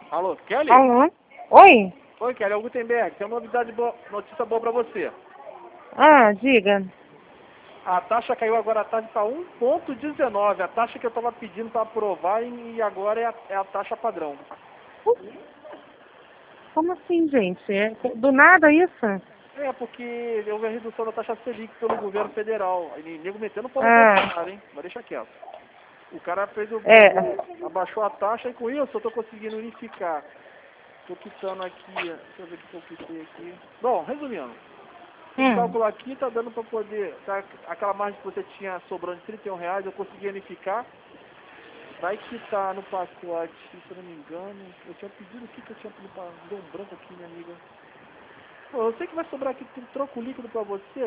Alô, Kelly? Alô? Oi? Oi, Kelly, é o Gutenberg. Tem uma novidade boa, notícia boa pra você. Ah, diga. A taxa caiu agora à tarde para 1,19. A taxa que eu estava pedindo para aprovar e agora é a taxa padrão. Como assim, gente? Do nada isso? É, porque houve a redução da taxa Selic pelo governo federal. Aí, nego metendo pau no Ah, Bolsonaro, hein? Mas deixa quieto. O cara fez é. abaixou a taxa e com isso eu estou conseguindo unificar. Estou quitando aqui, deixa eu ver o que eu quitei aqui. Bom, resumindo, fiz Hum, cálculo aqui, tá dando para poder, tá, aquela margem que você tinha sobrando de R$ 31, eu consegui unificar. Vai quitar no pacote, se eu não me engano, eu tinha pedido o que eu tinha pedido para deu um branco aqui, minha amiga. Pô, eu sei que vai sobrar aqui troco líquido para você,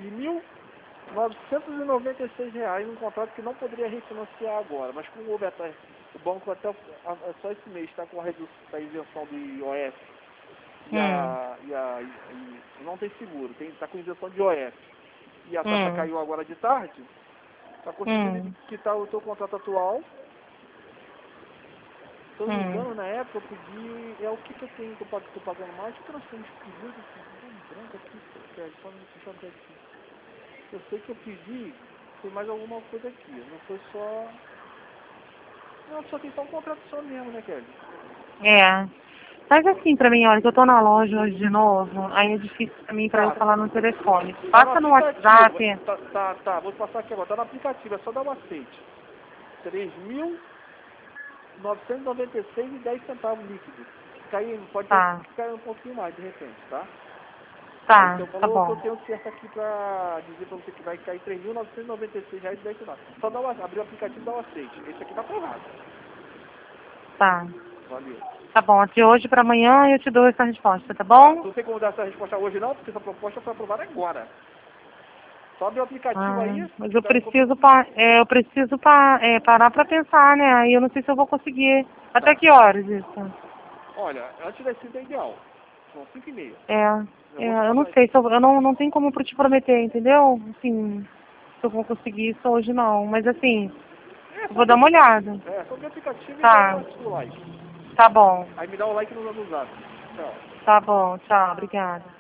R$ 3.996, um contrato que não poderia refinanciar agora, mas como houve o banco até só esse mês está com a redução da isenção do IOF hum, e não tem seguro, está com isenção de IOF e a taxa hum, caiu agora de tarde, está conseguindo hum, quitar o seu contrato atual. Se eu não me hum. engano, na época eu pedi. É o que eu tenho que eu tô pagando mais? O que nós temos pedido? Tem um branco aqui, só deixa eu ver aqui. Eu sei que eu pedi, foi mais alguma coisa aqui. Não foi só. Não, só tem só um contrato só mesmo, né, Kelly? É. Faz assim pra mim, olha, que eu tô na loja hoje de novo, aí é difícil pra mim pra eu Tá. falar no telefone. Tá no Passa no aplicativo. WhatsApp. Tá. Vou te passar aqui agora. Tá no aplicativo, é só dar um aceite. 3.996,10 líquido. Pode Tá, cair um pouquinho mais de repente, tá? Aí tá, seu tá valor que eu bom. tenho certo aqui pra dizer pra você que vai cair R$ 3.996,10. Só abrir o aplicativo e dar o aceite. Esse aqui tá aprovado. Tá. Valeu. Tá bom, de hoje pra amanhã eu te dou essa resposta, tá Tá, bom? não tem como dar essa resposta hoje não, porque essa proposta foi aprovada agora. Só abrir o aplicativo Ah, aí, mas que eu tá no preciso, computador. parar pra pensar, né? Aí eu não sei se eu vou conseguir. Até Tá. que horas isso? Olha, antes das 5 é ideal. São 5h30. É, Eu vou te eu não mandar. sei, se eu não tenho como te prometer, entendeu? Assim, se eu vou conseguir isso hoje não. Mas assim, É, eu só vou abrir dar o uma aplicativo. olhada. É, só abrir o aplicativo e dá Tá, o like. tá bom. Aí me dá o like no zap. Tchau. Tá bom, tchau, obrigada.